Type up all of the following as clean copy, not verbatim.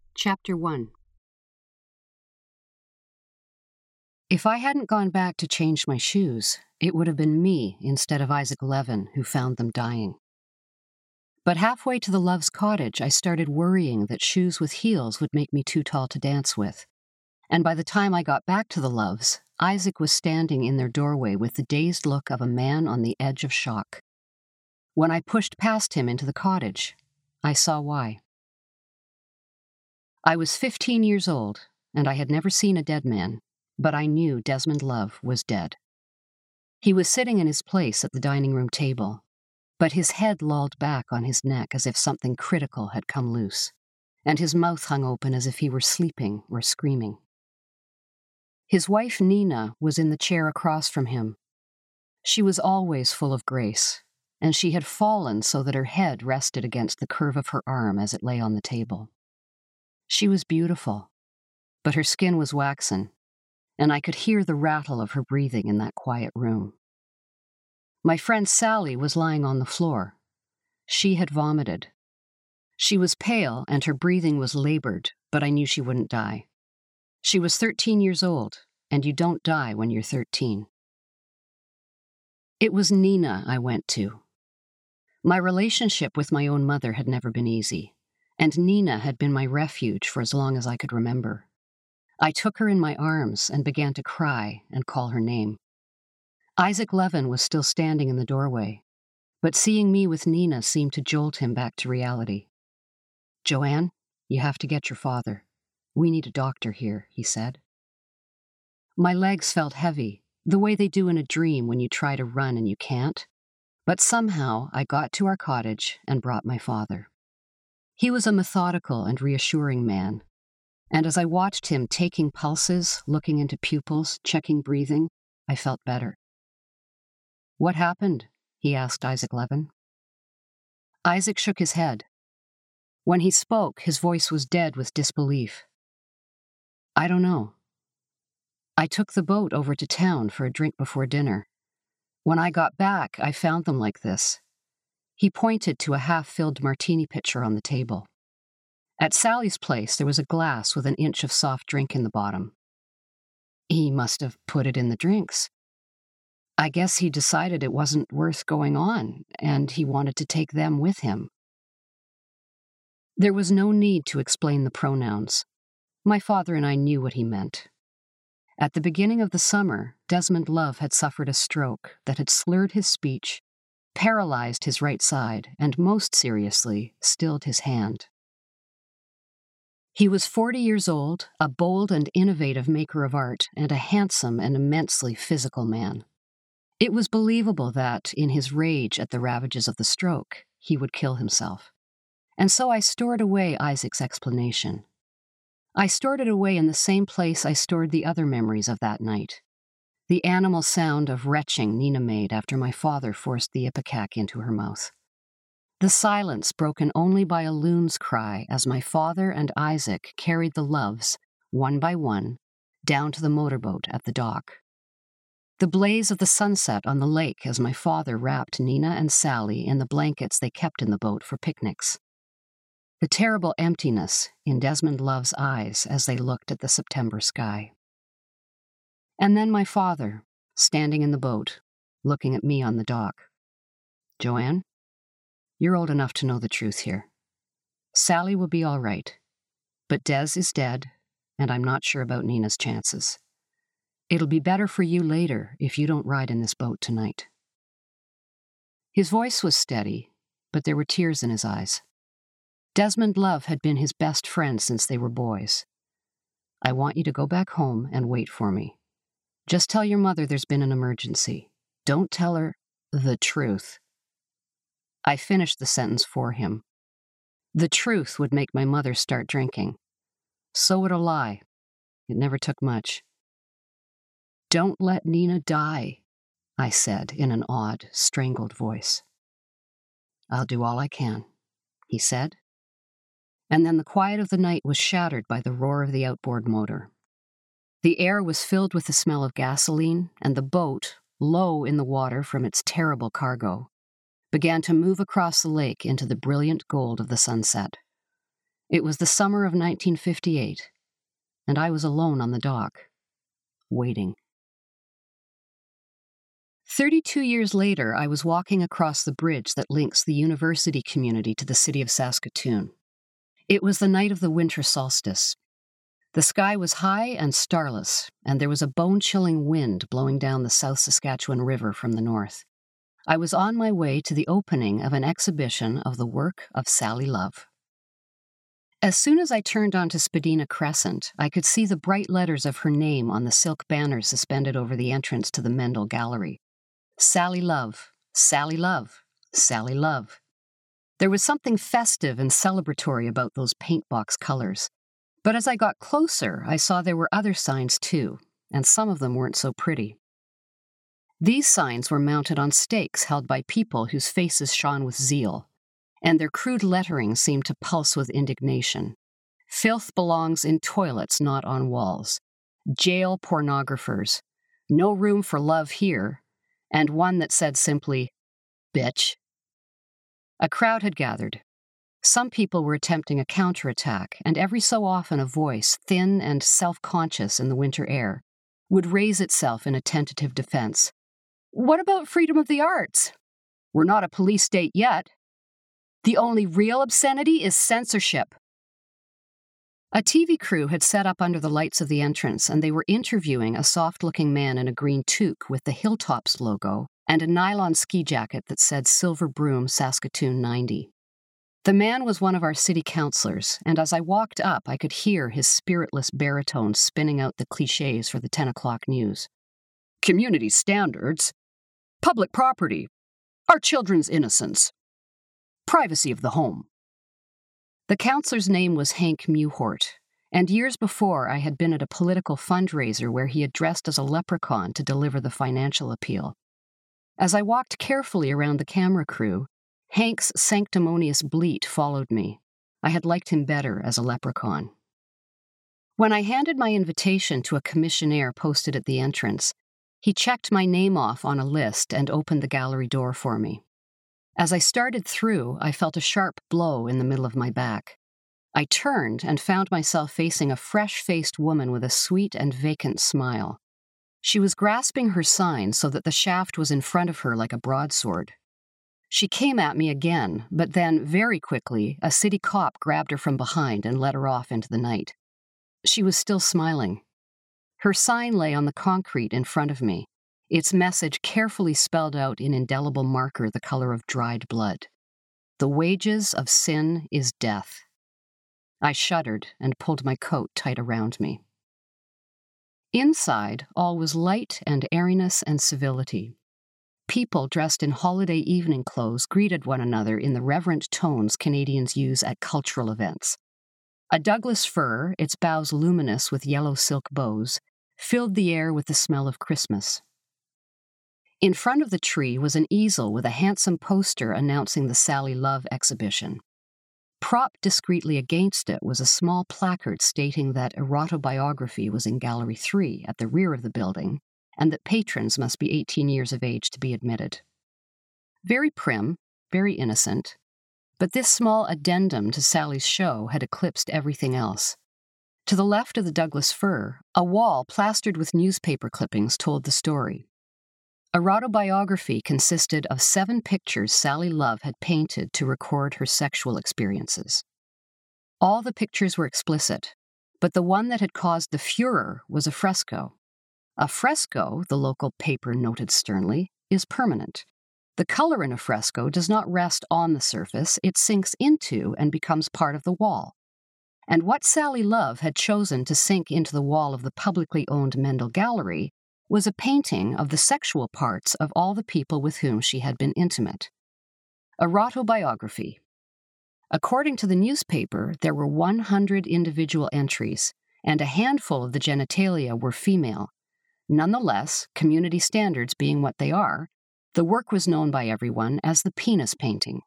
Chapter 1. If I hadn't gone back to change my shoes, it would have been me instead of Isaac Levin who found them dying. But halfway to the Loves' cottage, I started worrying that shoes with heels would make me too tall to dance with. And by the time I got back to the Loves, Isaac was standing in their doorway with the dazed look of a man on the edge of shock. When I pushed past him into the cottage, I saw why. I was 15 years old, and I had never seen a dead man, but I knew Desmond Love was dead. He was sitting in his place at the dining room table, but his head lolled back on his neck as if something critical had come loose, and his mouth hung open as if he were sleeping or screaming. His wife, Nina, was in the chair across from him. She was always full of grace, and she had fallen so that her head rested against the curve of her arm as it lay on the table. She was beautiful, but her skin was waxen, and I could hear the rattle of her breathing in that quiet room. My friend Sally was lying on the floor. She had vomited. She was pale and her breathing was labored, but I knew she wouldn't die. She was 13 years old, and you don't die when you're 13. It was Nina I went to. My relationship with my own mother had never been easy, and Nina had been my refuge for as long as I could remember. I took her in my arms and began to cry and call her name. Isaac Levin was still standing in the doorway, but seeing me with Nina seemed to jolt him back to reality. "Joanne, you have to get your father. We need a doctor here," he said. My legs felt heavy, the way they do in a dream when you try to run and you can't, but somehow I got to our cottage and brought my father. He was a methodical and reassuring man, and as I watched him taking pulses, looking into pupils, checking breathing, I felt better. "What happened?" he asked Isaac Levin. Isaac shook his head. When he spoke, his voice was dead with disbelief. "I don't know. I took the boat over to town for a drink before dinner. When I got back, I found them like this." He pointed to a half-filled martini pitcher on the table. At Sally's place, there was a glass with an inch of soft drink in the bottom. "He must have put it in the drinks. I guess he decided it wasn't worth going on, and he wanted to take them with him." There was no need to explain the pronouns. My father and I knew what he meant. At the beginning of the summer, Desmond Love had suffered a stroke that had slurred his speech, paralyzed his right side, and most seriously, stilled his hand. He was 40 years old, a bold and innovative maker of art, and a handsome and immensely physical man. It was believable that, in his rage at the ravages of the stroke, he would kill himself. And so I stored away Isaac's explanation. I stored it away in the same place I stored the other memories of that night. The animal sound of retching Nina made after my father forced the ipecac into her mouth. The silence broken only by a loon's cry as my father and Isaac carried the Loves, one by one, down to the motorboat at the dock. The blaze of the sunset on the lake as my father wrapped Nina and Sally in the blankets they kept in the boat for picnics. The terrible emptiness in Desmond Love's eyes as they looked at the September sky. And then my father, standing in the boat, looking at me on the dock. "Joanne, you're old enough to know the truth here. Sally will be all right, but Des is dead, and I'm not sure about Nina's chances. It'll be better for you later if you don't ride in this boat tonight." His voice was steady, but there were tears in his eyes. Desmond Love had been his best friend since they were boys. "I want you to go back home and wait for me. Just tell your mother there's been an emergency. Don't tell her the truth." I finished the sentence for him. The truth would make my mother start drinking. So would a lie. It never took much. "Don't let Nina die," I said in an odd, strangled voice. "I'll do all I can," he said. And then the quiet of the night was shattered by the roar of the outboard motor. The air was filled with the smell of gasoline, and the boat, low in the water from its terrible cargo, began to move across the lake into the brilliant gold of the sunset. It was the summer of 1958, and I was alone on the dock, waiting. 32 years later, I was walking across the bridge that links the university community to the city of Saskatoon. It was the night of the winter solstice. The sky was high and starless, and there was a bone-chilling wind blowing down the South Saskatchewan River from the north. I was on my way to the opening of an exhibition of the work of Sally Love. As soon as I turned onto Spadina Crescent, I could see the bright letters of her name on the silk banner suspended over the entrance to the Mendel Gallery. Sally Love, Sally Love, Sally Love. There was something festive and celebratory about those paintbox colors. But as I got closer, I saw there were other signs too, and some of them weren't so pretty. These signs were mounted on stakes held by people whose faces shone with zeal, and their crude lettering seemed to pulse with indignation. Filth belongs in toilets, not on walls. Jail pornographers. No room for love here. And one that said simply, bitch. A crowd had gathered. Some people were attempting a counterattack, and every so often a voice, thin and self-conscious in the winter air, would raise itself in a tentative defense. What about freedom of the arts? We're not a police state yet. The only real obscenity is censorship. A TV crew had set up under the lights of the entrance, and they were interviewing a soft-looking man in a green toque with the Hilltops logo and a nylon ski jacket that said Silver Broom Saskatoon 90. The man was one of our city councillors, and as I walked up, I could hear his spiritless baritone spinning out the cliches for the 10 o'clock news. Community standards. Public property. Our children's innocence. Privacy of the home. The councillor's name was Hank Mewhort, and years before I had been at a political fundraiser where he had dressed as a leprechaun to deliver the financial appeal. As I walked carefully around the camera crew, Hank's sanctimonious bleat followed me. I had liked him better as a leprechaun. When I handed my invitation to a commissionaire posted at the entrance, he checked my name off on a list and opened the gallery door for me. As I started through, I felt a sharp blow in the middle of my back. I turned and found myself facing a fresh-faced woman with a sweet and vacant smile. She was grasping her sign so that the shaft was in front of her like a broadsword. She came at me again, but then, very quickly, a city cop grabbed her from behind and led her off into the night. She was still smiling. Her sign lay on the concrete in front of me, its message carefully spelled out in indelible marker the color of dried blood. The wages of sin is death. I shuddered and pulled my coat tight around me. Inside, all was light and airiness and civility. People dressed in holiday evening clothes greeted one another in the reverent tones Canadians use at cultural events. A Douglas fir, its boughs luminous with yellow silk bows, filled the air with the smell of Christmas. In front of the tree was an easel with a handsome poster announcing the Sally Love exhibition. Propped discreetly against it was a small placard stating that erotobiography was in Gallery 3 at the rear of the building, and that patrons must be 18 years of age to be admitted. Very prim, very innocent, but this small addendum to Sally's show had eclipsed everything else. To the left of the Douglas fir, a wall plastered with newspaper clippings told the story. Erotobiography consisted of 7 pictures Sally Love had painted to record her sexual experiences. All the pictures were explicit, but the one that had caused the furor was a fresco. A fresco, the local paper noted sternly, is permanent. The color in a fresco does not rest on the surface, it sinks into and becomes part of the wall. And what Sally Love had chosen to sink into the wall of the publicly owned Mendel Gallery was a painting of the sexual parts of all the people with whom she had been intimate. Erotobiography. According to the newspaper, there were 100 individual entries, and a handful of the genitalia were female. Nonetheless, community standards being what they are, the work was known by everyone as the penis painting.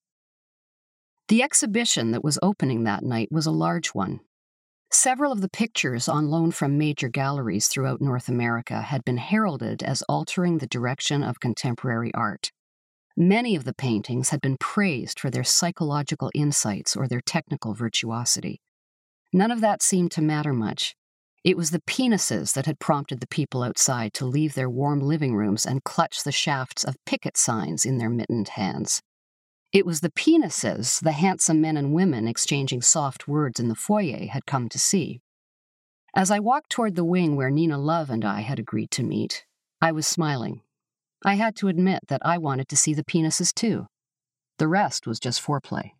The exhibition that was opening that night was a large one. Several of the pictures on loan from major galleries throughout North America had been heralded as altering the direction of contemporary art. Many of the paintings had been praised for their psychological insights or their technical virtuosity. None of that seemed to matter much. It was the penises that had prompted the people outside to leave their warm living rooms and clutch the shafts of picket signs in their mittened hands. It was the penises the handsome men and women exchanging soft words in the foyer had come to see. As I walked toward the wing where Nina Love and I had agreed to meet, I was smiling. I had to admit that I wanted to see the penises too. The rest was just foreplay.